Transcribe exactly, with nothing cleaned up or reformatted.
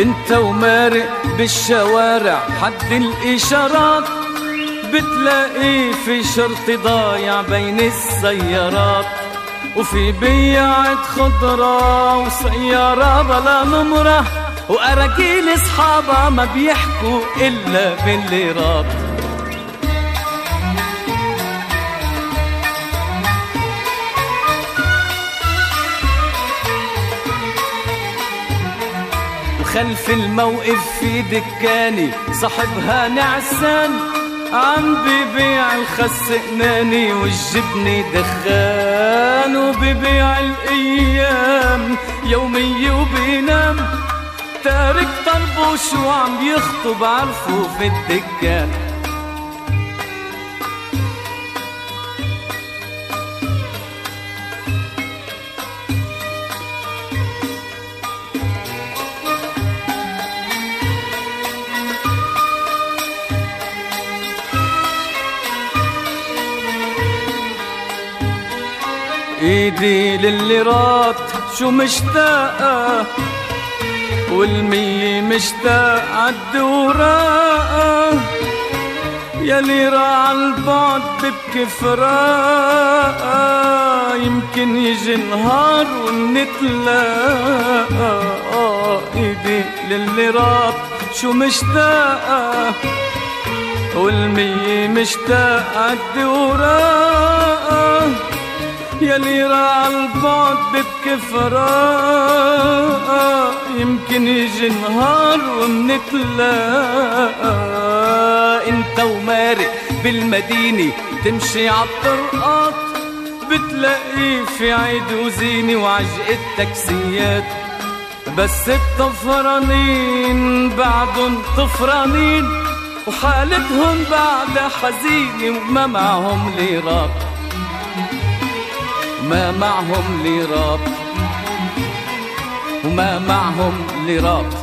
انت ومارق بالشوارع حد الاشارات بتلاقيه في شرطي ضايع بين السيارات، وفي بيعة خضرة وسيارة بلا نمرة، وأراجيل اصحابها ما بيحكوا إلا بالليرات. وخلف الموقف في دكاني صاحبها نعسان عم ببيع الخس قناني والجبن دخان، وببيع الأيام يومية وبينام تارك طربوش وعم يخطب عرفه في الدكان. ايدي للليرات شو مشتاقة، والمية مشتاق عالدوراقة، يا ليرة عالبعد ببكي فراقة، يمكن يجي نهار ونتلاقى. ايدي للليرات شو مشتاقة، والمية مشتاق عالدوراقة، يا ليرة عالبعد ببكي فراقة، يمكن يجي نهار ونتلاقى. انت ومارق بالمدينة تمشي عالطرقات بتلاقيه في عيد وزينة وعجق التاكسيات، بس الطفرانين بعدن طفرانين وحالتهم بعد حزينة وما معهم ليرات، ما معهم ليرات وما معهم ليرات.